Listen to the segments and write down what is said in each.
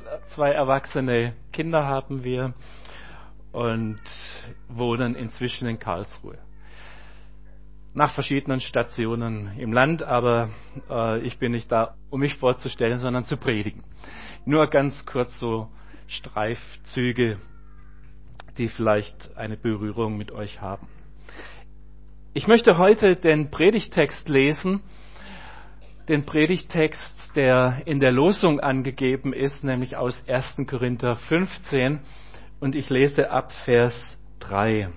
2 erwachsene Kinder haben wir und wohnen inzwischen in Karlsruhe. Nach verschiedenen Stationen im Land, aber ich bin nicht da, um mich vorzustellen, sondern zu predigen. Nur ganz kurz so Streifzüge, die vielleicht eine Berührung mit euch haben. Ich möchte heute den Predigtext lesen, den Predigtext, der in der Losung angegeben ist, nämlich aus 1. Korinther 15, und ich lese ab Vers 3.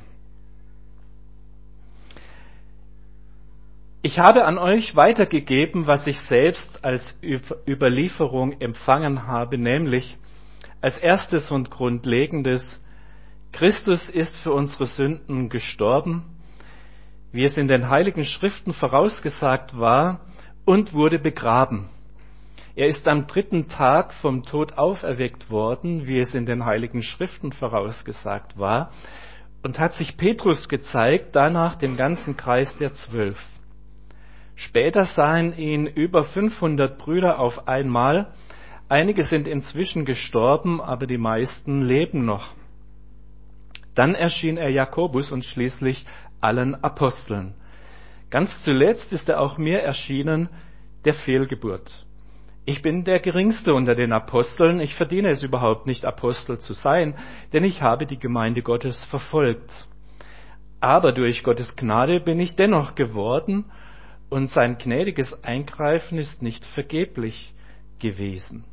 Ich habe an euch weitergegeben, was ich selbst als Überlieferung empfangen habe, nämlich als erstes und grundlegendes: Christus ist für unsere Sünden gestorben, wie es in den Heiligen Schriften vorausgesagt war, und wurde begraben. Er ist am 3. Tag vom Tod auferweckt worden, wie es in den Heiligen Schriften vorausgesagt war, und hat sich Petrus gezeigt, danach dem ganzen Kreis der 12. Später sahen ihn über 500 Brüder auf einmal. Einige sind inzwischen gestorben, aber die meisten leben noch. Dann erschien er Jakobus und schließlich allen Aposteln. Ganz zuletzt ist er auch mir erschienen, der Fehlgeburt. Ich bin der Geringste unter den Aposteln. Ich verdiene es überhaupt nicht, Apostel zu sein, denn ich habe die Gemeinde Gottes verfolgt. Aber durch Gottes Gnade bin ich dennoch geworden, und sein gnädiges Eingreifen ist nicht vergeblich gewesen.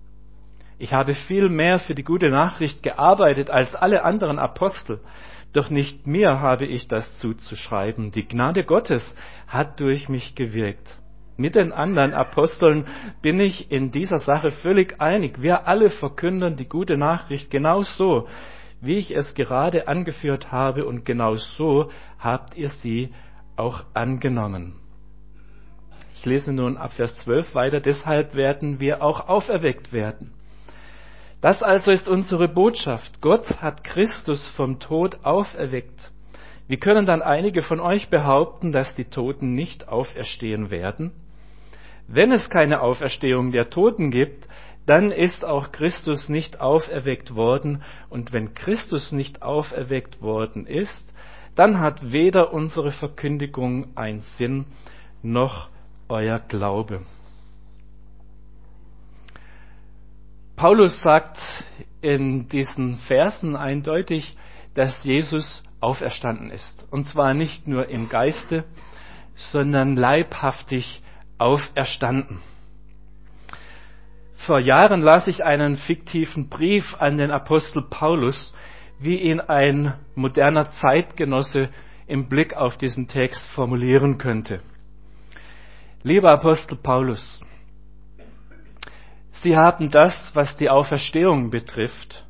Ich habe viel mehr für die gute Nachricht gearbeitet als alle anderen Apostel, doch nicht mir habe ich das zuzuschreiben. Die Gnade Gottes hat durch mich gewirkt. Mit den anderen Aposteln bin ich in dieser Sache völlig einig. Wir alle verkünden die gute Nachricht genau so, wie ich es gerade angeführt habe, und genau so habt ihr sie auch angenommen. Ich lese nun ab Vers 12 weiter: Deshalb werden wir auch auferweckt werden. Das also ist unsere Botschaft. Gott hat Christus vom Tod auferweckt. Wie können dann einige von euch behaupten, dass die Toten nicht auferstehen werden? Wenn es keine Auferstehung der Toten gibt, dann ist auch Christus nicht auferweckt worden. Und wenn Christus nicht auferweckt worden ist, dann hat weder unsere Verkündigung einen Sinn, noch euer Glaube. Paulus sagt in diesen Versen eindeutig, dass Jesus auferstanden ist. Und zwar nicht nur im Geiste, sondern leibhaftig auferstanden. Vor Jahren las ich einen fiktiven Brief an den Apostel Paulus, wie ihn ein moderner Zeitgenosse im Blick auf diesen Text formulieren könnte. Lieber Apostel Paulus, Sie haben das, was die Auferstehung betrifft,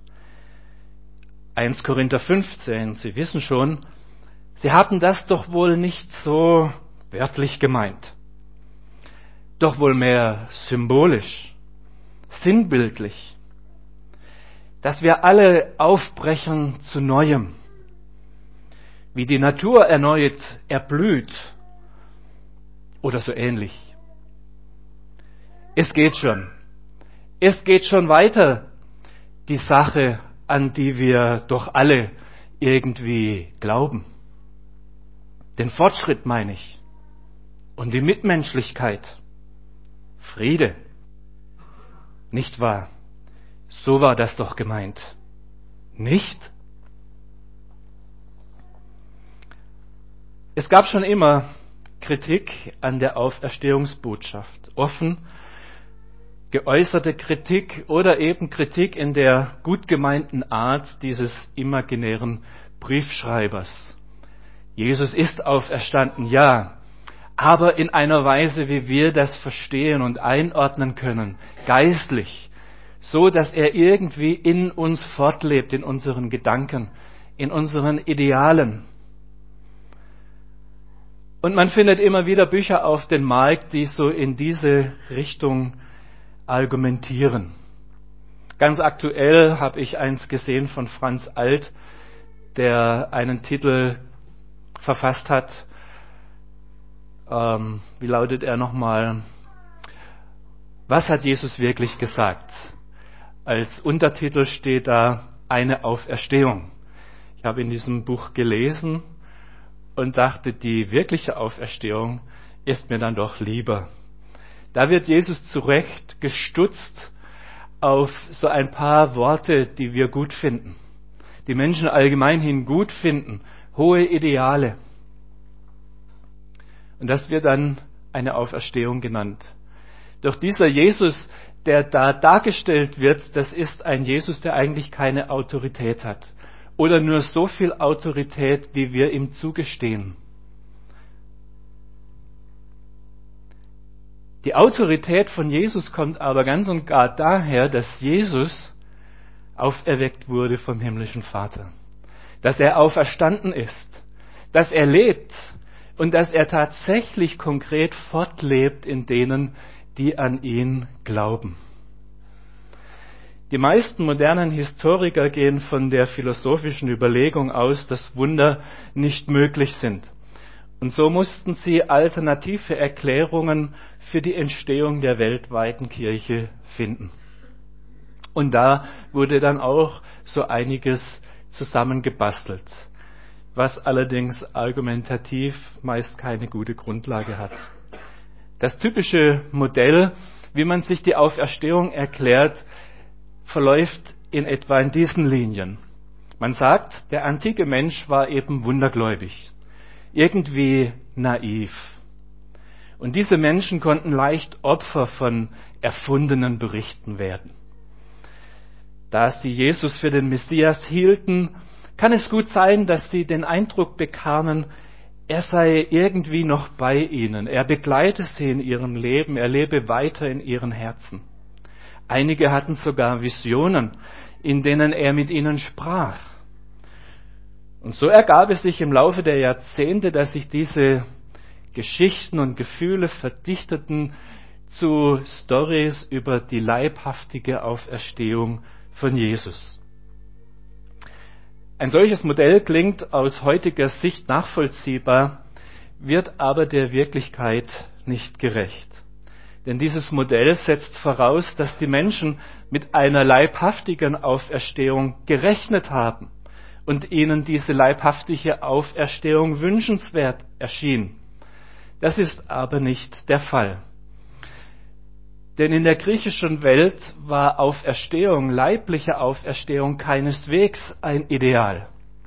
1 Korinther 15, Sie wissen schon, Sie haben das doch wohl nicht so wörtlich gemeint, doch wohl mehr symbolisch, sinnbildlich, dass wir alle aufbrechen zu Neuem, wie die Natur erneut erblüht oder so ähnlich. Es geht schon weiter, die Sache, an die wir doch alle irgendwie glauben. Den Fortschritt meine ich. Und die Mitmenschlichkeit. Friede. Nicht wahr? So war das doch gemeint. Nicht? Es gab schon immer Kritik an der Auferstehungsbotschaft. Offen geäußerte Kritik oder eben Kritik in der gut gemeinten Art dieses imaginären Briefschreibers. Jesus ist auferstanden, ja, aber in einer Weise, wie wir das verstehen und einordnen können, geistlich, so dass er irgendwie in uns fortlebt, in unseren Gedanken, in unseren Idealen. Und man findet immer wieder Bücher auf dem Markt, die so in diese Richtung argumentieren. Ganz aktuell habe ich eins gesehen von Franz Alt, der einen Titel verfasst hat. Wie lautet er nochmal? Was hat Jesus wirklich gesagt? Als Untertitel steht da eine Auferstehung. Ich habe in diesem Buch gelesen und dachte, die wirkliche Auferstehung ist mir dann doch lieber. Da wird Jesus zu Recht gestutzt auf so ein paar Worte, die wir gut finden, die Menschen allgemein hin gut finden, hohe Ideale. Und das wird dann eine Auferstehung genannt. Doch dieser Jesus, der da dargestellt wird, das ist ein Jesus, der eigentlich keine Autorität hat. Oder nur so viel Autorität, wie wir ihm zugestehen. Die Autorität von Jesus kommt aber ganz und gar daher, dass Jesus auferweckt wurde vom himmlischen Vater. Dass er auferstanden ist. Dass er lebt. Und dass er tatsächlich konkret fortlebt in denen, die an ihn glauben. Die meisten modernen Historiker gehen von der philosophischen Überlegung aus, dass Wunder nicht möglich sind. Und so mussten sie alternative Erklärungen für die Entstehung der weltweiten Kirche finden. Und da wurde dann auch so einiges zusammengebastelt, was allerdings argumentativ meist keine gute Grundlage hat. Das typische Modell, wie man sich die Auferstehung erklärt, verläuft in etwa in diesen Linien. Man sagt, der antike Mensch war eben wundergläubig, irgendwie naiv. Und diese Menschen konnten leicht Opfer von erfundenen Berichten werden. Da sie Jesus für den Messias hielten, kann es gut sein, dass sie den Eindruck bekamen, er sei irgendwie noch bei ihnen, er begleite sie in ihrem Leben, er lebe weiter in ihren Herzen. Einige hatten sogar Visionen, in denen er mit ihnen sprach. Und so ergab es sich im Laufe der Jahrzehnte, dass sich diese Geschichten und Gefühle verdichteten zu Storys über die leibhaftige Auferstehung von Jesus. Ein solches Modell klingt aus heutiger Sicht nachvollziehbar, wird aber der Wirklichkeit nicht gerecht. Denn dieses Modell setzt voraus, dass die Menschen mit einer leibhaftigen Auferstehung gerechnet haben und ihnen diese leibhaftige Auferstehung wünschenswert erschien. Das ist aber nicht der Fall. Denn in der griechischen Welt war Auferstehung, leibliche Auferstehung keineswegs ein Ideal.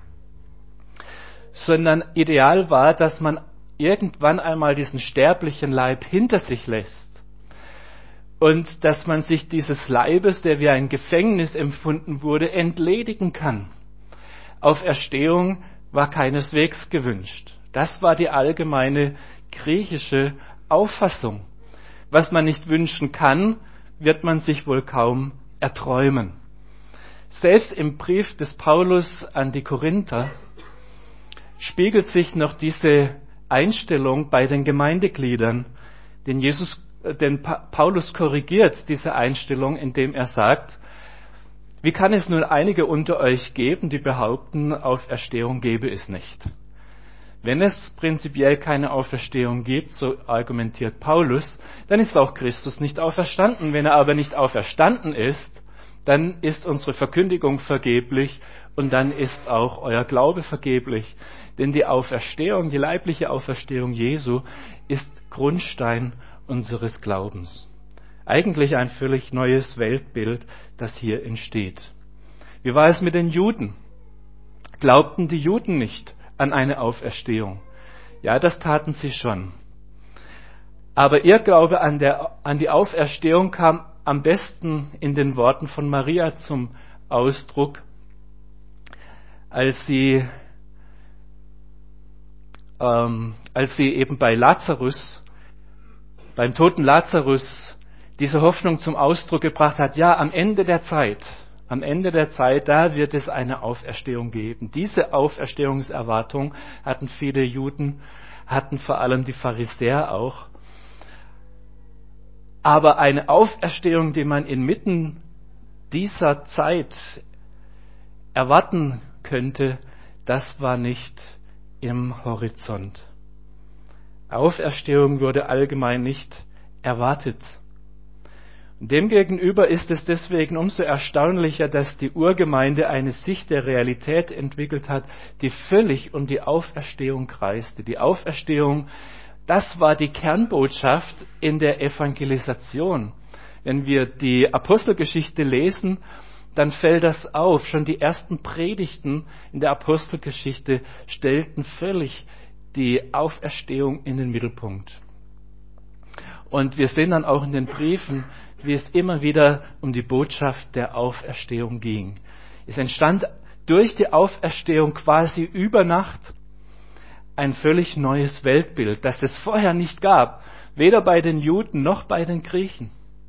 Sondern Ideal war, dass man irgendwann einmal diesen sterblichen Leib hinter sich lässt. Und dass man sich dieses Leibes, der wie ein Gefängnis empfunden wurde, entledigen kann. Auferstehung war keineswegs gewünscht. Das war die allgemeine griechische Auffassung. Was man nicht wünschen kann, wird man sich wohl kaum erträumen. Selbst im Brief des Paulus an die Korinther spiegelt sich noch diese Einstellung bei den Gemeindegliedern, denn Paulus korrigiert diese Einstellung, indem er sagt, wie kann es nun einige unter euch geben, die behaupten, Auferstehung gebe es nicht? Wenn es prinzipiell keine Auferstehung gibt, so argumentiert Paulus, dann ist auch Christus nicht auferstanden. Wenn er aber nicht auferstanden ist, dann ist unsere Verkündigung vergeblich und dann ist auch euer Glaube vergeblich. Denn die Auferstehung, die leibliche Auferstehung Jesu, ist Grundstein unseres Glaubens. Eigentlich ein völlig neues Weltbild, das hier entsteht. Wie war es mit den Juden? Glaubten die Juden nicht an eine Auferstehung? Ja, das taten sie schon. Aber ihr Glaube an die Auferstehung kam am besten in den Worten von Maria zum Ausdruck, als sie eben bei Lazarus, beim toten Lazarus, diese Hoffnung zum Ausdruck gebracht hat, ja, am Ende der Zeit, da wird es eine Auferstehung geben. Diese Auferstehungserwartung hatten viele Juden, hatten vor allem die Pharisäer auch. Aber eine Auferstehung, die man inmitten dieser Zeit erwarten könnte, das war nicht im Horizont. Auferstehung wurde allgemein nicht erwartet. Demgegenüber ist es deswegen umso erstaunlicher, dass die Urgemeinde eine Sicht der Realität entwickelt hat, die völlig um die Auferstehung kreiste. Die Auferstehung, das war die Kernbotschaft in der Evangelisation. Wenn wir die Apostelgeschichte lesen, dann fällt das auf. Schon die ersten Predigten in der Apostelgeschichte stellten völlig die Auferstehung in den Mittelpunkt. Und wir sehen dann auch in den Briefen, wie es immer wieder um die Botschaft der Auferstehung ging. Es entstand durch die Auferstehung quasi über Nacht ein völlig neues Weltbild, das es vorher nicht gab, weder bei den Juden noch bei den Griechen.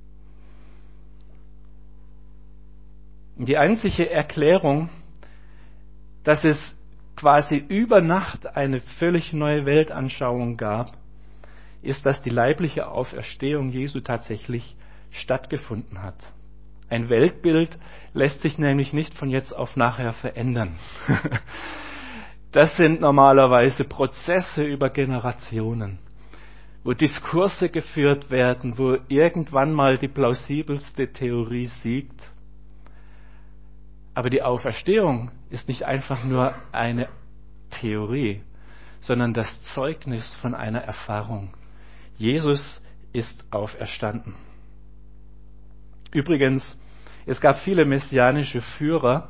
Die einzige Erklärung, dass es quasi über Nacht eine völlig neue Weltanschauung gab, ist, dass die leibliche Auferstehung Jesu tatsächlich stattgefunden hat. Ein Weltbild lässt sich nämlich nicht von jetzt auf nachher verändern. Das sind normalerweise Prozesse über Generationen, wo Diskurse geführt werden, wo irgendwann mal die plausibelste Theorie siegt. Aber die Auferstehung ist nicht einfach nur eine Theorie, sondern das Zeugnis von einer Erfahrung. Jesus ist auferstanden. Übrigens, es gab viele messianische Führer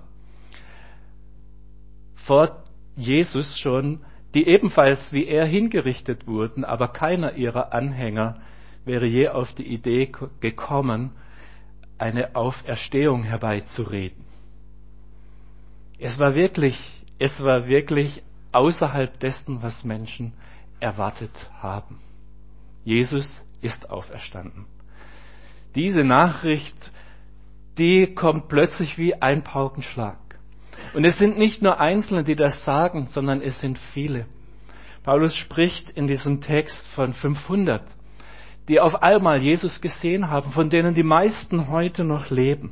vor Jesus schon, die ebenfalls wie er hingerichtet wurden, aber keiner ihrer Anhänger wäre je auf die Idee gekommen, eine Auferstehung herbeizureden. Es war wirklich außerhalb dessen, was Menschen erwartet haben. Jesus ist auferstanden. Diese Nachricht, die kommt plötzlich wie ein Paukenschlag. Und es sind nicht nur Einzelne, die das sagen, sondern es sind viele. Paulus spricht in diesem Text von 500, die auf einmal Jesus gesehen haben, von denen die meisten heute noch leben.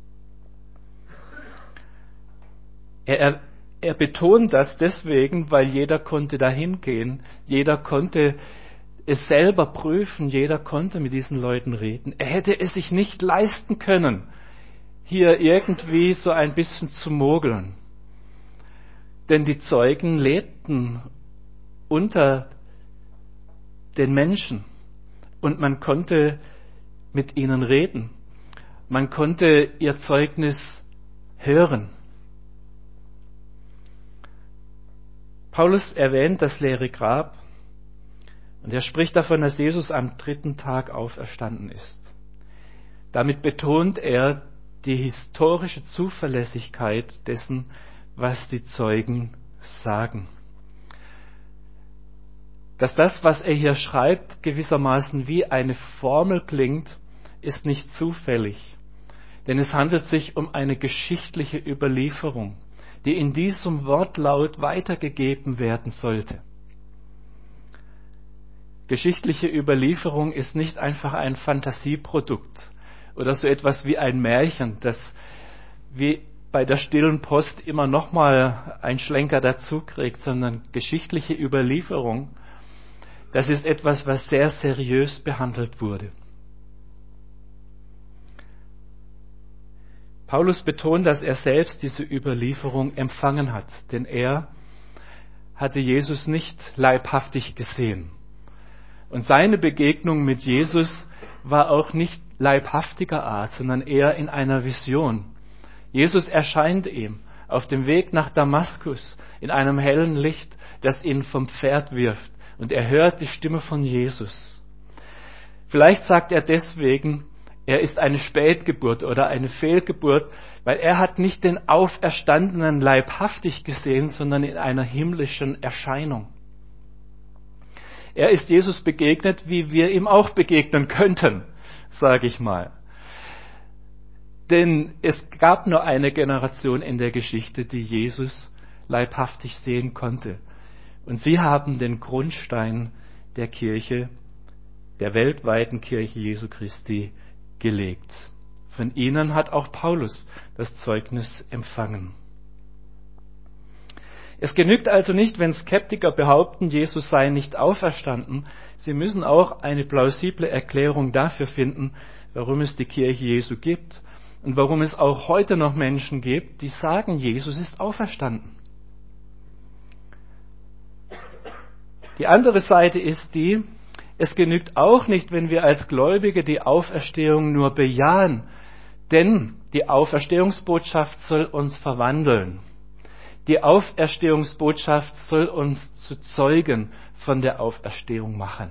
Er betont das deswegen, weil jeder konnte dahin gehen, jeder konnte es selber prüfen, jeder konnte mit diesen Leuten reden. Er hätte es sich nicht leisten können, hier irgendwie so ein bisschen zu mogeln. Denn die Zeugen lebten unter den Menschen und man konnte mit ihnen reden. Man konnte ihr Zeugnis hören. Paulus erwähnt das leere Grab und er spricht davon, dass Jesus am 3. Tag auferstanden ist. Damit betont er die historische Zuverlässigkeit dessen, was die Zeugen sagen. Dass das, was er hier schreibt, gewissermaßen wie eine Formel klingt, ist nicht zufällig. Denn es handelt sich um eine geschichtliche Überlieferung, die in diesem Wortlaut weitergegeben werden sollte. Geschichtliche Überlieferung ist nicht einfach ein Fantasieprodukt oder so etwas wie ein Märchen, das wie bei der stillen Post immer nochmal einen Schlenker dazu kriegt, sondern geschichtliche Überlieferung, das ist etwas, was sehr seriös behandelt wurde. Paulus betont, dass er selbst diese Überlieferung empfangen hat, denn er hatte Jesus nicht leibhaftig gesehen. Und seine Begegnung mit Jesus war auch nicht leibhaftiger Art, sondern eher in einer Vision. Jesus erscheint ihm auf dem Weg nach Damaskus in einem hellen Licht, das ihn vom Pferd wirft. Und er hört die Stimme von Jesus. Vielleicht sagt er deswegen, er ist eine Spätgeburt oder eine Fehlgeburt, weil er hat nicht den Auferstandenen leibhaftig gesehen, sondern in einer himmlischen Erscheinung. Er ist Jesus begegnet, wie wir ihm auch begegnen könnten, sage ich mal. Denn es gab nur eine Generation in der Geschichte, die Jesus leibhaftig sehen konnte. Und sie haben den Grundstein der Kirche, der weltweiten Kirche Jesu Christi, gelegt. Von ihnen hat auch Paulus das Zeugnis empfangen. Es genügt also nicht, wenn Skeptiker behaupten, Jesus sei nicht auferstanden. Sie müssen auch eine plausible Erklärung dafür finden, warum es die Kirche Jesu gibt und warum es auch heute noch Menschen gibt, die sagen, Jesus ist auferstanden. Die andere Seite ist die, es genügt auch nicht, wenn wir als Gläubige die Auferstehung nur bejahen, denn die Auferstehungsbotschaft soll uns verwandeln. Die Auferstehungsbotschaft soll uns zu Zeugen von der Auferstehung machen.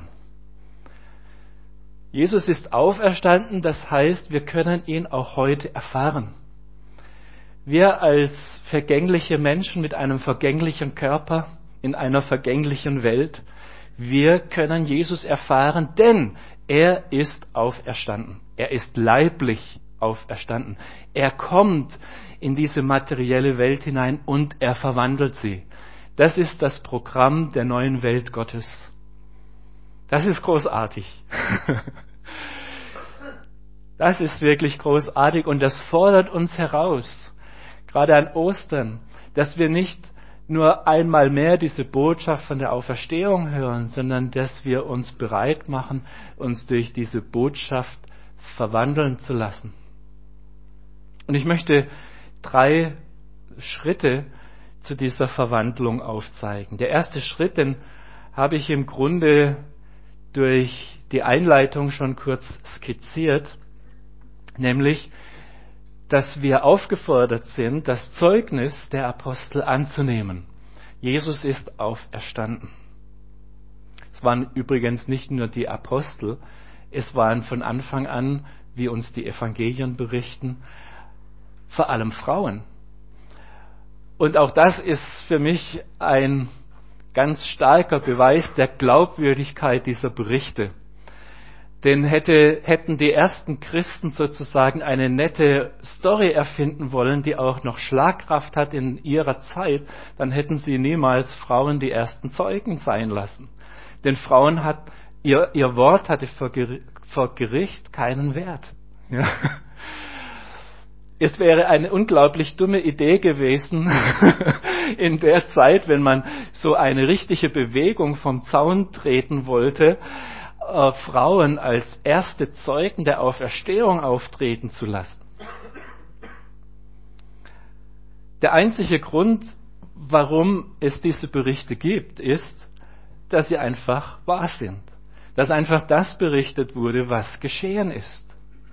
Jesus ist auferstanden, das heißt, wir können ihn auch heute erfahren. Wir als vergängliche Menschen mit einem vergänglichen Körper in einer vergänglichen Welt, wir können Jesus erfahren, denn er ist auferstanden. Er ist leiblich auferstanden. Er kommt in diese materielle Welt hinein und er verwandelt sie. Das ist das Programm der neuen Welt Gottes. Das ist großartig. Das ist wirklich großartig und das fordert uns heraus, gerade an Ostern, dass wir nicht nur einmal mehr diese Botschaft von der Auferstehung hören, sondern dass wir uns bereit machen, uns durch diese Botschaft verwandeln zu lassen. Und ich möchte 3 Schritte zu dieser Verwandlung aufzeigen. Der erste Schritt, den habe ich im Grunde durch die Einleitung schon kurz skizziert, nämlich, dass wir aufgefordert sind, das Zeugnis der Apostel anzunehmen. Jesus ist auferstanden. Es waren übrigens nicht nur die Apostel, es waren von Anfang an, wie uns die Evangelien berichten, vor allem Frauen. Und auch das ist für mich ein ganz starker Beweis der Glaubwürdigkeit dieser Berichte. Denn hätten die ersten Christen sozusagen eine nette Story erfinden wollen, die auch noch Schlagkraft hat in ihrer Zeit, dann hätten sie niemals Frauen die ersten Zeugen sein lassen. Denn Frauen ihr Wort hatte vor Gericht keinen Wert. Ja. Es wäre eine unglaublich dumme Idee gewesen, in der Zeit, wenn man so eine richtige Bewegung vom Zaun treten wollte, Frauen als erste Zeugen der Auferstehung auftreten zu lassen. Der einzige Grund, warum es diese Berichte gibt, ist, dass sie einfach wahr sind. Dass einfach das berichtet wurde, was geschehen ist.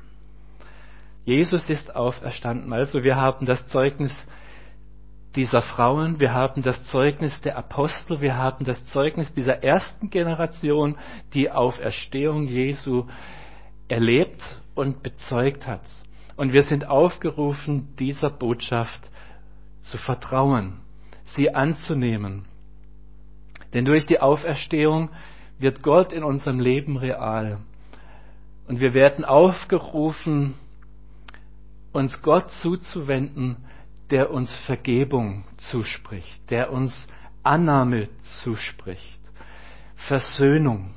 Jesus ist auferstanden. Also wir haben das Zeugnis dieser Frauen, wir haben das Zeugnis der Apostel, wir haben das Zeugnis dieser ersten Generation, die Auferstehung Jesu erlebt und bezeugt hat. Und wir sind aufgerufen, dieser Botschaft zu vertrauen, sie anzunehmen. Denn durch die Auferstehung wird Gott in unserem Leben real. Und wir werden aufgerufen, uns Gott zuzuwenden, der uns Vergebung zuspricht, der uns Annahme zuspricht, Versöhnung.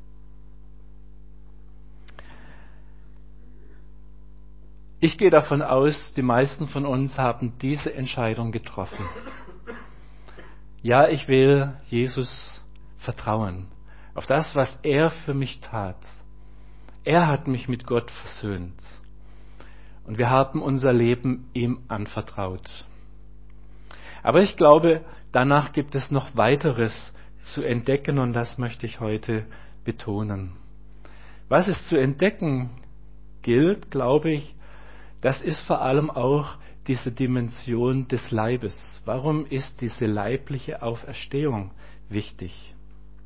Ich gehe davon aus, die meisten von uns haben diese Entscheidung getroffen. Ja, ich will Jesus vertrauen, auf das, was er für mich tat. Er hat mich mit Gott versöhnt. Und wir haben unser Leben ihm anvertraut. Aber ich glaube, danach gibt es noch weiteres zu entdecken und das möchte ich heute betonen. Was es zu entdecken gilt, glaube ich, das ist vor allem auch diese Dimension des Leibes. Warum ist diese leibliche Auferstehung wichtig?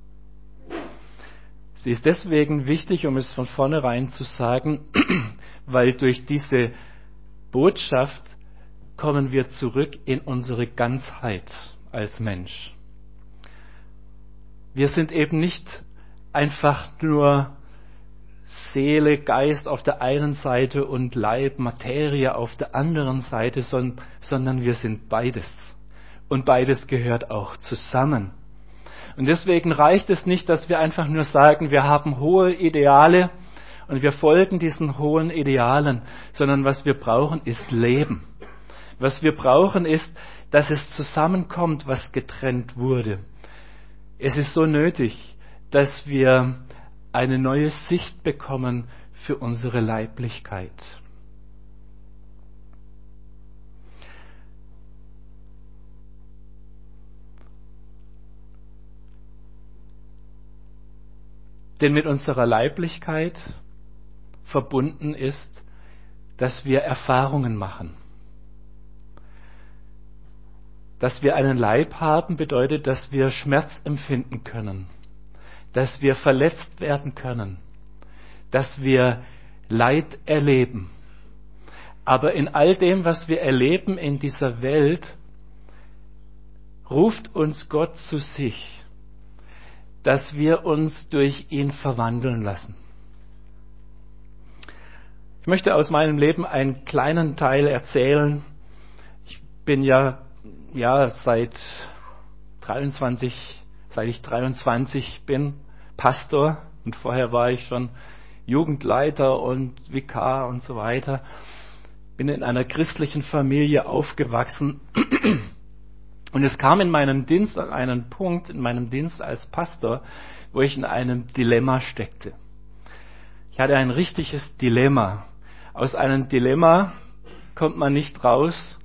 Sie ist deswegen wichtig, um es von vornherein zu sagen, weil durch diese Botschaft kommen wir zurück in unsere Ganzheit als Mensch. Wir sind eben nicht einfach nur Seele, Geist auf der einen Seite und Leib, Materie auf der anderen Seite, sondern wir sind beides. Und beides gehört auch zusammen. Und deswegen reicht es nicht, dass wir einfach nur sagen, wir haben hohe Ideale und wir folgen diesen hohen Idealen, sondern was wir brauchen, ist Leben. Was wir brauchen, ist, dass es zusammenkommt, was getrennt wurde. Es ist so nötig, dass wir eine neue Sicht bekommen für unsere Leiblichkeit. Denn mit unserer Leiblichkeit verbunden ist, dass wir Erfahrungen machen. Dass wir einen Leib haben, bedeutet, dass wir Schmerz empfinden können, dass wir verletzt werden können, dass wir Leid erleben. Aber in all dem, was wir erleben in dieser Welt, ruft uns Gott zu sich, dass wir uns durch ihn verwandeln lassen. Ich möchte aus meinem Leben einen kleinen Teil erzählen. Ich bin ja seit ich 23 bin, Pastor, und vorher war ich schon Jugendleiter und Vikar und so weiter. Bin in einer christlichen Familie aufgewachsen. Und es kam in meinem Dienst an einen Punkt, in meinem Dienst als Pastor, wo ich in einem Dilemma steckte. Ich hatte ein richtiges Dilemma. Aus einem Dilemma kommt man nicht raus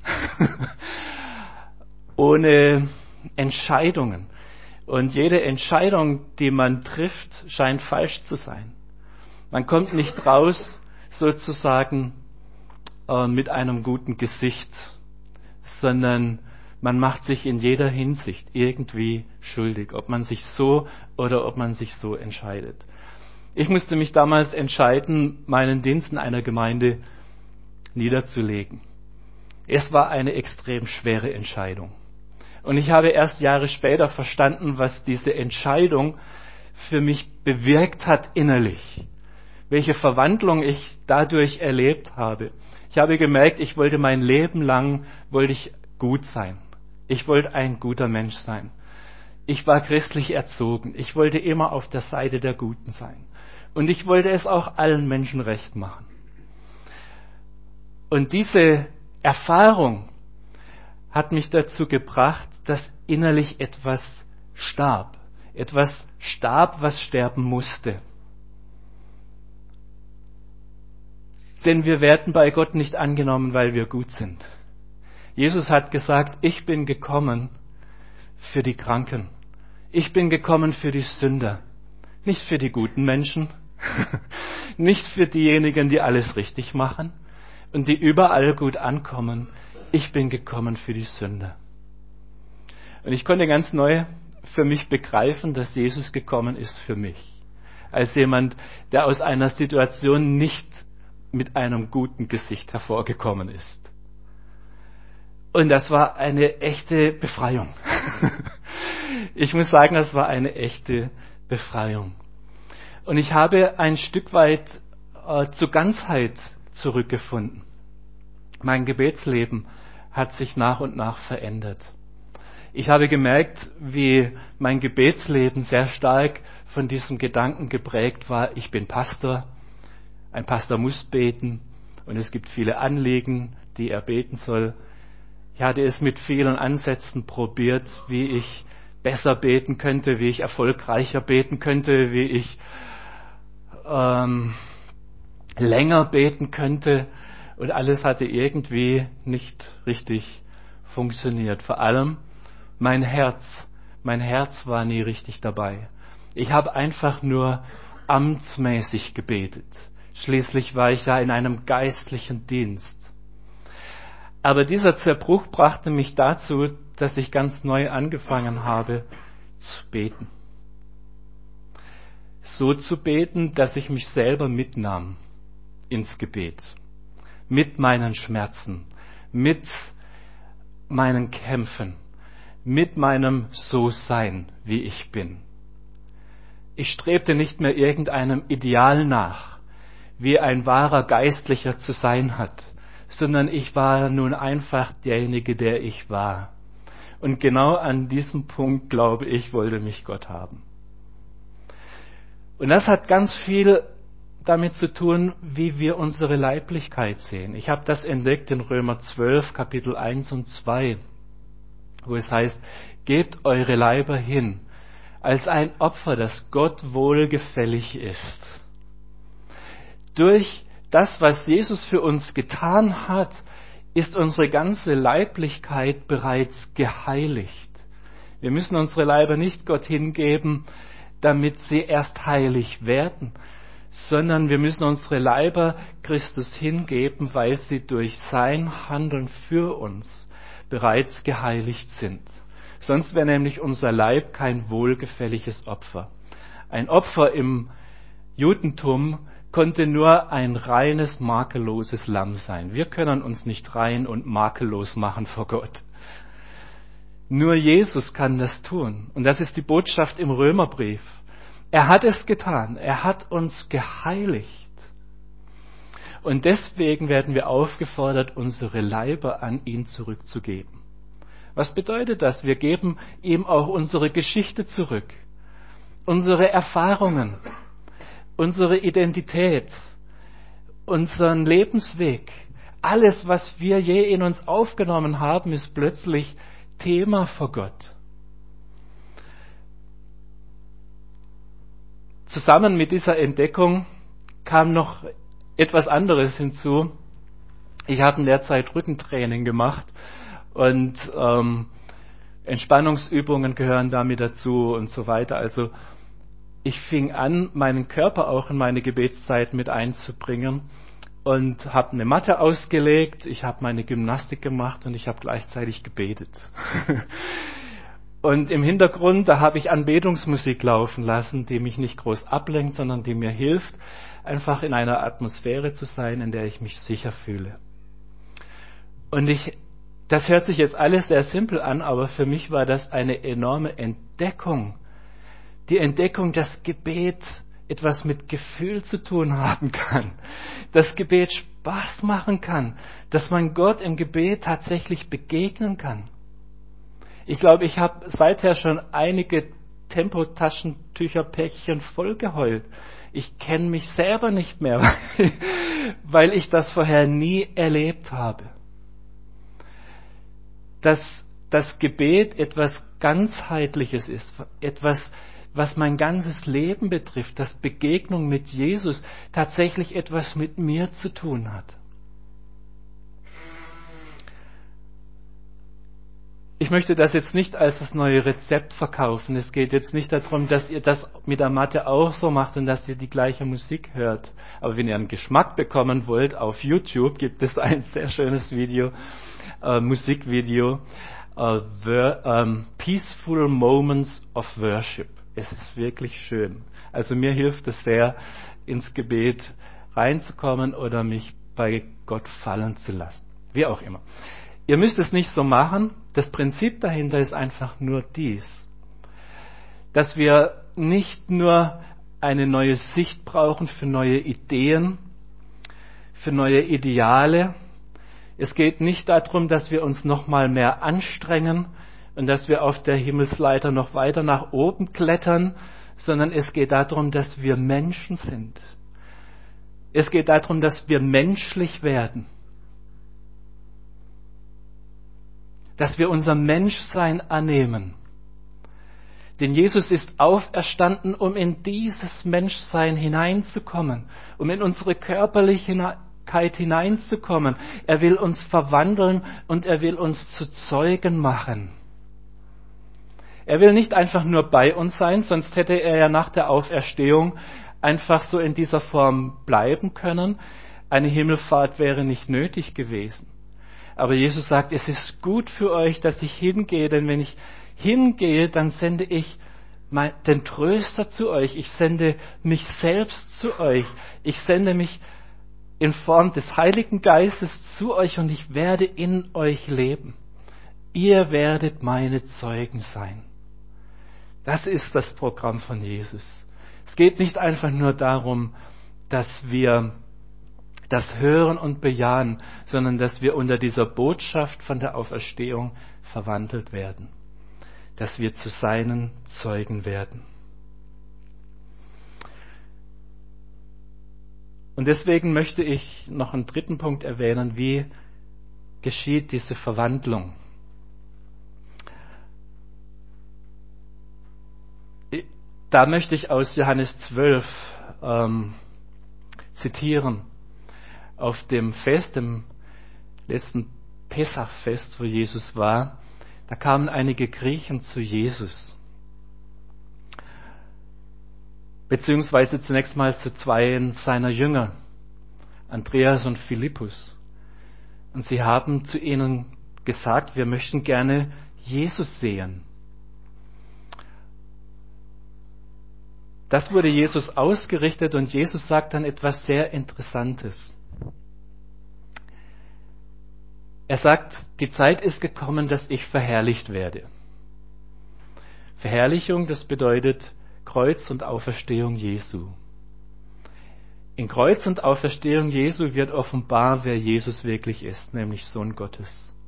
ohne Entscheidungen. Und jede Entscheidung, die man trifft, scheint falsch zu sein. Man kommt nicht raus, sozusagen, mit einem guten Gesicht, sondern man macht sich in jeder Hinsicht irgendwie schuldig, ob man sich so oder ob man sich so entscheidet. Ich musste mich damals entscheiden, meinen Dienst in einer Gemeinde niederzulegen. Es war eine extrem schwere Entscheidung. Und ich habe erst Jahre später verstanden, was diese Entscheidung für mich bewirkt hat innerlich. Welche Verwandlung ich dadurch erlebt habe. Ich habe gemerkt, ich wollte mein Leben lang gut sein. Ich wollte ein guter Mensch sein. Ich war christlich erzogen. Ich wollte immer auf der Seite der Guten sein. Und ich wollte es auch allen Menschen recht machen. Und diese Erfahrung hat mich dazu gebracht, dass innerlich etwas starb. Etwas starb, was sterben musste. Denn wir werden bei Gott nicht angenommen, weil wir gut sind. Jesus hat gesagt, ich bin gekommen für die Kranken. Ich bin gekommen für die Sünder. Nicht für die guten Menschen. Nicht für diejenigen, die alles richtig machen und die überall gut ankommen. Ich bin gekommen für die Sünder. Und ich konnte ganz neu für mich begreifen, dass Jesus gekommen ist für mich. Als jemand, der aus einer Situation nicht mit einem guten Gesicht hervorgekommen ist. Und das war eine echte Befreiung. Ich muss sagen, das war eine echte Befreiung. Und ich habe ein Stück weit zur Ganzheit zurückgefunden. Mein Gebetsleben hat sich nach und nach verändert. Ich habe gemerkt, wie mein Gebetsleben sehr stark von diesem Gedanken geprägt war, ich bin Pastor, ein Pastor muss beten und es gibt viele Anliegen, die er beten soll. Ich hatte es mit vielen Ansätzen probiert, wie ich besser beten könnte, wie ich erfolgreicher beten könnte, wie ich länger beten könnte. Und alles hatte irgendwie nicht richtig funktioniert. Vor allem mein Herz war nie richtig dabei. Ich habe einfach nur amtsmäßig gebetet. Schließlich war ich ja in einem geistlichen Dienst. Aber dieser Zerbruch brachte mich dazu, dass ich ganz neu angefangen habe zu beten. So zu beten, dass ich mich selber mitnahm ins Gebet. Mit meinen Schmerzen, mit meinen Kämpfen, mit meinem So-Sein, wie ich bin. Ich strebte nicht mehr irgendeinem Ideal nach, wie ein wahrer Geistlicher zu sein hat, sondern ich war nun einfach derjenige, der ich war. Und genau an diesem Punkt, glaube ich, wollte mich Gott haben. Und das hat ganz viel damit zu tun, wie wir unsere Leiblichkeit sehen. Ich habe das entdeckt in Römer 12, Kapitel 1 und 2, wo es heißt, gebt eure Leiber hin, als ein Opfer, das Gott wohlgefällig ist. durch das, was Jesus für uns getan hat, ist unsere ganze Leiblichkeit bereits geheiligt. Wir müssen unsere Leiber nicht Gott hingeben, damit sie erst heilig werden, sondern wir müssen unsere Leiber Christus hingeben, weil sie durch sein Handeln für uns bereits geheiligt sind. Sonst wäre nämlich unser Leib kein wohlgefälliges Opfer. Ein Opfer im Judentum konnte nur ein reines, makelloses Lamm sein. Wir können uns nicht rein und makellos machen vor Gott. Nur Jesus kann das tun. Und das ist die Botschaft im Römerbrief. Er hat es getan. Er hat uns geheiligt. Und deswegen werden wir aufgefordert, unsere Leiber an ihn zurückzugeben. Was bedeutet das? Wir geben ihm auch unsere Geschichte zurück, unsere Erfahrungen, unsere Identität, unseren Lebensweg. Alles, was wir je in uns aufgenommen haben, ist plötzlich Thema vor Gott. Zusammen mit dieser Entdeckung kam noch etwas anderes hinzu. Ich habe in der Zeit Rückentraining gemacht und Entspannungsübungen gehören damit dazu und so weiter. Also ich fing an, meinen Körper auch in meine Gebetszeit mit einzubringen und habe eine Matte ausgelegt, ich habe meine Gymnastik gemacht und ich habe gleichzeitig gebetet. Und im Hintergrund, da habe ich Anbetungsmusik laufen lassen, die mich nicht groß ablenkt, sondern die mir hilft, einfach in einer Atmosphäre zu sein, in der ich mich sicher fühle. Und das hört sich jetzt alles sehr simpel an, aber für mich war das eine enorme Entdeckung. Die Entdeckung, dass Gebet etwas mit Gefühl zu tun haben kann, dass Gebet Spaß machen kann, dass man Gott im Gebet tatsächlich begegnen kann. Ich glaube, ich habe seither schon einige Tempotaschentücherpäckchen voll geheult. Ich kenne mich selber nicht mehr, weil ich das vorher nie erlebt habe. Dass das Gebet etwas Ganzheitliches ist, etwas, was mein ganzes Leben betrifft, dass Begegnung mit Jesus tatsächlich etwas mit mir zu tun hat. Ich möchte das jetzt nicht als das neue Rezept verkaufen. Es geht jetzt nicht darum, dass ihr das mit der Matte auch so macht und dass ihr die gleiche Musik hört. Aber wenn ihr einen Geschmack bekommen wollt, auf YouTube gibt es ein sehr schönes Video, Musikvideo, Peaceful Moments of Worship. Es ist wirklich schön. Also mir hilft es sehr, ins Gebet reinzukommen oder mich bei Gott fallen zu lassen. Wie auch immer. Ihr müsst es nicht so machen. Das Prinzip dahinter ist einfach nur dies, dass wir nicht nur eine neue Sicht brauchen für neue Ideen, für neue Ideale. Es geht nicht darum, dass wir uns noch mal mehr anstrengen und dass wir auf der Himmelsleiter noch weiter nach oben klettern, sondern es geht darum, dass wir Menschen sind. Es geht darum, dass wir menschlich werden. Dass wir unser Menschsein annehmen. Denn Jesus ist auferstanden, um in dieses Menschsein hineinzukommen, um in unsere Körperlichkeit hineinzukommen. Er will uns verwandeln und er will uns zu Zeugen machen. Er will nicht einfach nur bei uns sein, sonst hätte er ja nach der Auferstehung einfach so in dieser Form bleiben können. Eine Himmelfahrt wäre nicht nötig gewesen. Aber Jesus sagt, es ist gut für euch, dass ich hingehe, denn wenn ich hingehe, dann sende ich den Tröster zu euch. Ich sende mich selbst zu euch. Ich sende mich in Form des Heiligen Geistes zu euch und ich werde in euch leben. Ihr werdet meine Zeugen sein. Das ist das Programm von Jesus. Es geht nicht einfach nur darum, dass wir das hören und bejahen, sondern dass wir unter dieser Botschaft von der Auferstehung verwandelt werden. Dass wir zu seinen Zeugen werden. Und deswegen möchte ich noch einen dritten Punkt erwähnen, wie geschieht diese Verwandlung. Da möchte ich aus Johannes 12 zitieren. Auf dem Fest, dem letzten Pessachfest, wo Jesus war, da kamen einige Griechen zu Jesus. Beziehungsweise zunächst mal zu zwei seiner Jünger, Andreas und Philippus. Und sie haben zu ihnen gesagt, wir möchten gerne Jesus sehen. Das wurde Jesus ausgerichtet und Jesus sagt dann etwas sehr Interessantes. Er sagt, die Zeit ist gekommen, dass ich verherrlicht werde. Verherrlichung, das bedeutet Kreuz und Auferstehung Jesu. In Kreuz und Auferstehung Jesu wird offenbar, wer Jesus wirklich ist, nämlich Sohn Gottes.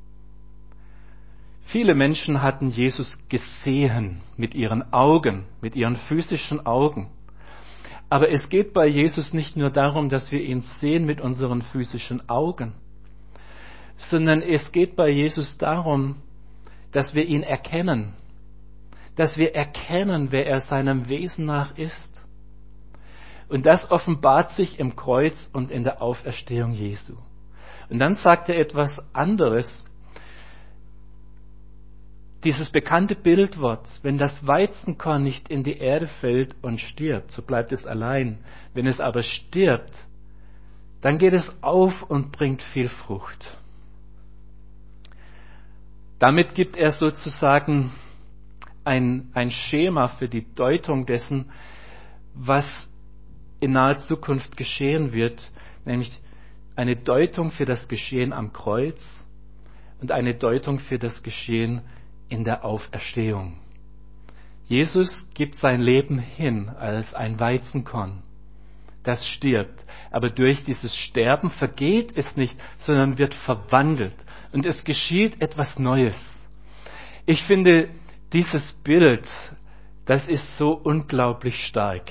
Viele Menschen hatten Jesus gesehen mit ihren Augen, mit ihren physischen Augen. Aber es geht bei Jesus nicht nur darum, dass wir ihn sehen mit unseren physischen Augen, sondern es geht bei Jesus darum, dass wir ihn erkennen, dass wir erkennen, wer er seinem Wesen nach ist. Und das offenbart sich im Kreuz und in der Auferstehung Jesu. Und dann sagt er etwas anderes. Dieses bekannte Bildwort, wenn das Weizenkorn nicht in die Erde fällt und stirbt, so bleibt es allein. Wenn es aber stirbt, dann geht es auf und bringt viel Frucht. Damit gibt er sozusagen ein Schema für die Deutung dessen, was in naher Zukunft geschehen wird, nämlich eine Deutung für das Geschehen am Kreuz und eine Deutung für das Geschehen in der Auferstehung. Jesus gibt sein Leben hin als ein Weizenkorn, das stirbt. Aber durch dieses Sterben vergeht es nicht, sondern wird verwandelt. Und es geschieht etwas Neues. Ich finde, dieses Bild, das ist so unglaublich stark.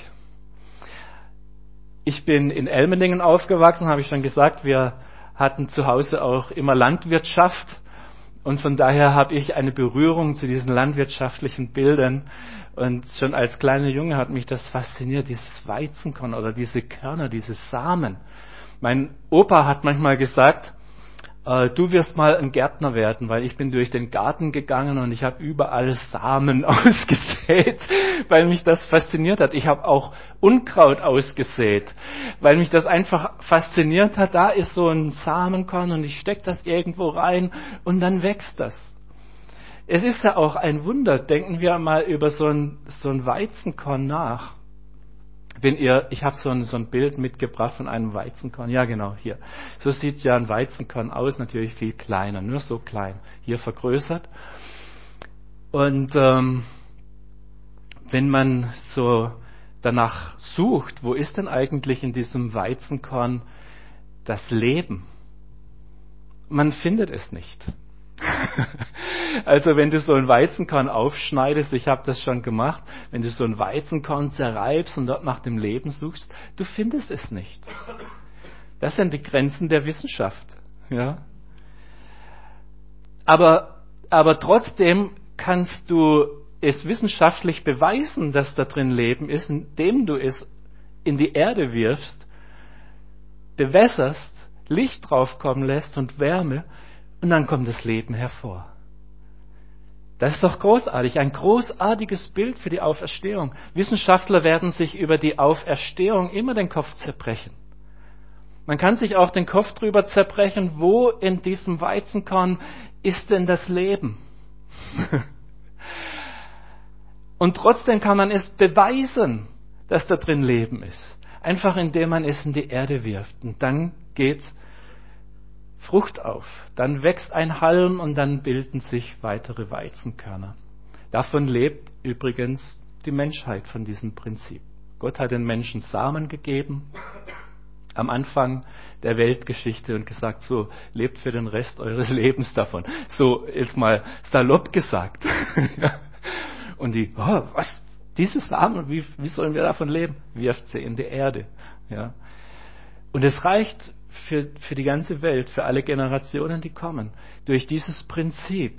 Ich bin in Elmendingen aufgewachsen, habe ich schon gesagt. Wir hatten zu Hause auch immer Landwirtschaft. Und von daher habe ich eine Berührung zu diesen landwirtschaftlichen Bildern. Und schon als kleiner Junge hat mich das fasziniert, dieses Weizenkorn oder diese Körner, diese Samen. Mein Opa hat manchmal gesagt, du wirst mal ein Gärtner werden, weil ich bin durch den Garten gegangen und ich habe überall Samen ausgesät, weil mich das fasziniert hat. Ich habe auch Unkraut ausgesät, weil mich das einfach fasziniert hat. Da ist so ein Samenkorn und ich stecke das irgendwo rein und dann wächst das. Es ist ja auch ein Wunder. Denken wir mal über so ein Weizenkorn nach. Ich habe so ein Bild mitgebracht von einem Weizenkorn. Ja, genau, hier. So sieht ja ein Weizenkorn aus, natürlich viel kleiner, nur so klein. Hier vergrößert. Und wenn man so danach sucht, wo ist denn eigentlich in diesem Weizenkorn das Leben? Man findet es nicht. Also wenn du so ein Weizenkorn aufschneidest, ich habe das schon gemacht, wenn du so ein Weizenkorn zerreibst und dort nach dem Leben suchst, du findest es nicht. Das sind die Grenzen der Wissenschaft. Ja? Aber trotzdem kannst du es wissenschaftlich beweisen, dass da drin Leben ist, indem du es in die Erde wirfst, bewässerst, Licht draufkommen lässt und Wärme, und dann kommt das Leben hervor. Das ist doch großartig, ein großartiges Bild für die Auferstehung. Wissenschaftler werden sich über die Auferstehung immer den Kopf zerbrechen. Man kann sich auch den Kopf drüber zerbrechen, wo in diesem Weizenkorn ist denn das Leben? Und trotzdem kann man es beweisen, dass da drin Leben ist. Einfach indem man es in die Erde wirft. Und dann geht Frucht auf. Dann wächst ein Halm und dann bilden sich weitere Weizenkörner. Davon lebt übrigens die Menschheit, von diesem Prinzip. Gott hat den Menschen Samen gegeben am Anfang der Weltgeschichte und gesagt, so, lebt für den Rest eures Lebens davon. So, jetzt mal salopp gesagt. Und was? Diese Samen, wie sollen wir davon leben? Wirft sie in die Erde. Ja. Und es reicht für die ganze Welt, für alle Generationen, die kommen, durch dieses Prinzip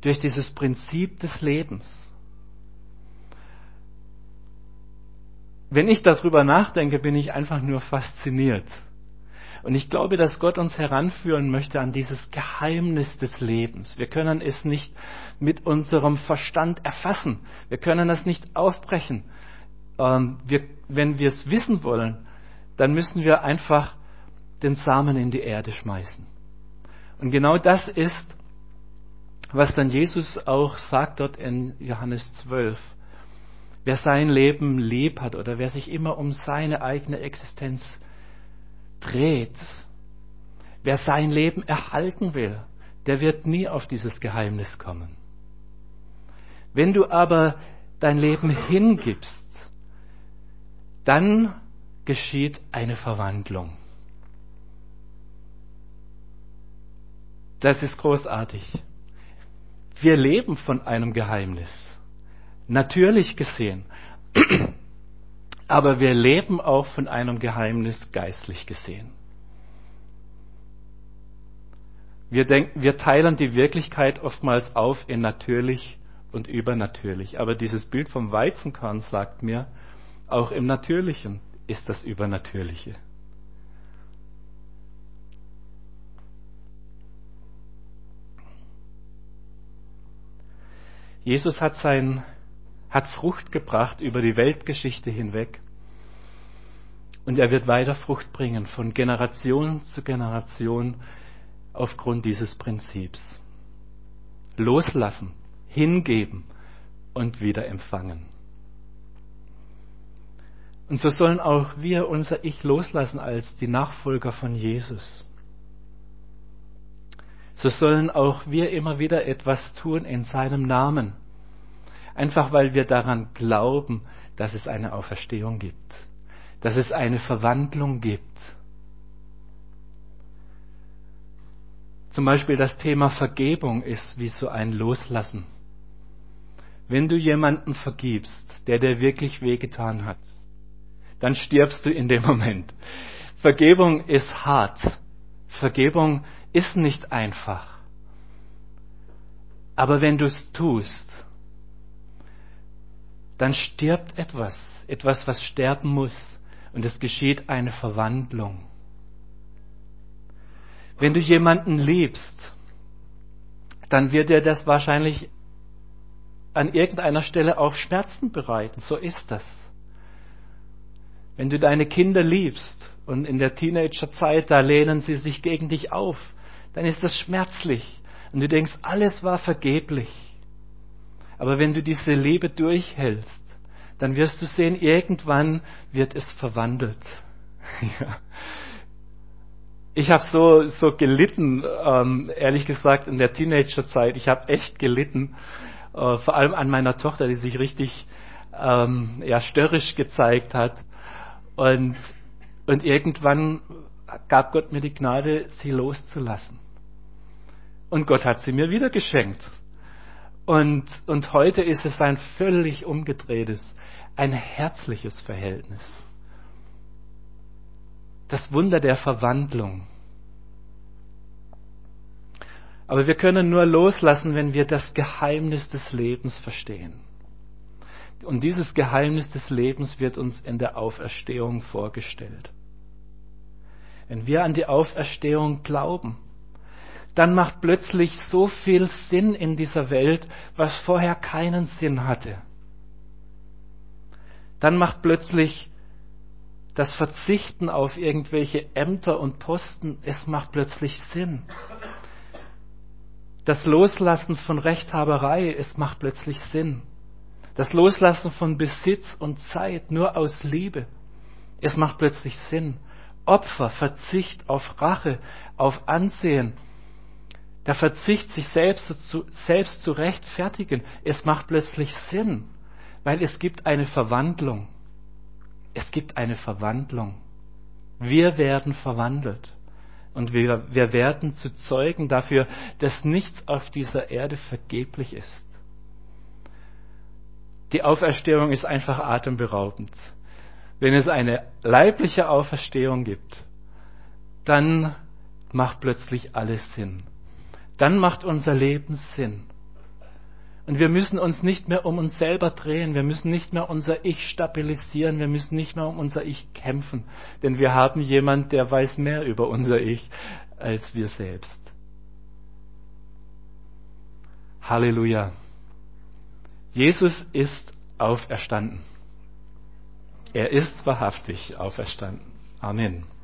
des Lebens. wenn ich darüber nachdenke, bin ich einfach nur fasziniert. Und ich glaube, dass Gott uns heranführen möchte an dieses Geheimnis des Lebens. Wir können es nicht mit unserem Verstand erfassen. Wir können es nicht aufbrechen. Wenn wir es wissen wollen, dann müssen wir einfach den Samen in die Erde schmeißen. Und genau das ist, was dann Jesus auch sagt dort in Johannes 12. Wer sein Leben lieb hat oder wer sich immer um seine eigene Existenz dreht, wer sein Leben erhalten will, der wird nie auf dieses Geheimnis kommen. Wenn du aber dein Leben hingibst, dann geschieht eine Verwandlung. Das ist großartig. Wir leben von einem Geheimnis, natürlich gesehen, aber wir leben auch von einem Geheimnis geistlich gesehen. Wir teilen die Wirklichkeit oftmals auf in natürlich und übernatürlich, aber dieses Bild vom Weizenkorn sagt mir, auch im Natürlichen ist das Übernatürliche. Jesus hat Frucht gebracht über die Weltgeschichte hinweg und er wird weiter Frucht bringen von Generation zu Generation aufgrund dieses Prinzips. Loslassen, hingeben und wieder empfangen. Und so sollen auch wir unser Ich loslassen als die Nachfolger von Jesus. So sollen auch wir immer wieder etwas tun in seinem Namen. Einfach weil wir daran glauben, dass es eine Auferstehung gibt, dass es eine Verwandlung gibt. Zum Beispiel das Thema Vergebung ist wie so ein Loslassen. Wenn du jemanden vergibst, der dir wirklich wehgetan hat, dann stirbst du in dem Moment. Vergebung ist hart. Vergebung ist nicht einfach. Aber wenn du es tust, dann stirbt etwas, was sterben muss, und es geschieht eine Verwandlung. Wenn du jemanden liebst, dann wird dir das wahrscheinlich an irgendeiner Stelle auch Schmerzen bereiten. So ist das. Wenn du deine Kinder liebst und in der Teenagerzeit, da lehnen sie sich gegen dich auf, dann ist das schmerzlich. Und du denkst, alles war vergeblich. Aber wenn du diese Liebe durchhältst, dann wirst du sehen, irgendwann wird es verwandelt. Ja. Ich habe so gelitten, ehrlich gesagt, in der Teenagerzeit. Ich habe echt gelitten, vor allem an meiner Tochter, die sich richtig störrisch gezeigt hat. Und irgendwann gab Gott mir die Gnade, sie loszulassen. Und Gott hat sie mir wieder geschenkt. Und heute ist es ein völlig umgedrehtes, ein herzliches Verhältnis. Das Wunder der Verwandlung. Aber wir können nur loslassen, wenn wir das Geheimnis des Lebens verstehen. Und dieses Geheimnis des Lebens wird uns in der Auferstehung vorgestellt. Wenn wir an die Auferstehung glauben, dann macht plötzlich so viel Sinn in dieser Welt, was vorher keinen Sinn hatte. Dann macht plötzlich das Verzichten auf irgendwelche Ämter und Posten, es macht plötzlich Sinn. Das Loslassen von Rechthaberei, es macht plötzlich Sinn. Das Loslassen von Besitz und Zeit nur aus Liebe, es macht plötzlich Sinn. Opfer, Verzicht auf Rache, auf Ansehen, der Verzicht, sich selbst zu rechtfertigen, es macht plötzlich Sinn, weil es gibt eine Verwandlung. Es gibt eine Verwandlung. Wir werden verwandelt. Und wir werden zu Zeugen dafür, dass nichts auf dieser Erde vergeblich ist. Die Auferstehung ist einfach atemberaubend. Wenn es eine leibliche Auferstehung gibt, dann macht plötzlich alles Sinn. Dann macht unser Leben Sinn. Und wir müssen uns nicht mehr um uns selber drehen, wir müssen nicht mehr unser Ich stabilisieren, wir müssen nicht mehr um unser Ich kämpfen, denn wir haben jemand, der weiß mehr über unser Ich als wir selbst. Halleluja. Jesus ist auferstanden. Er ist wahrhaftig auferstanden. Amen.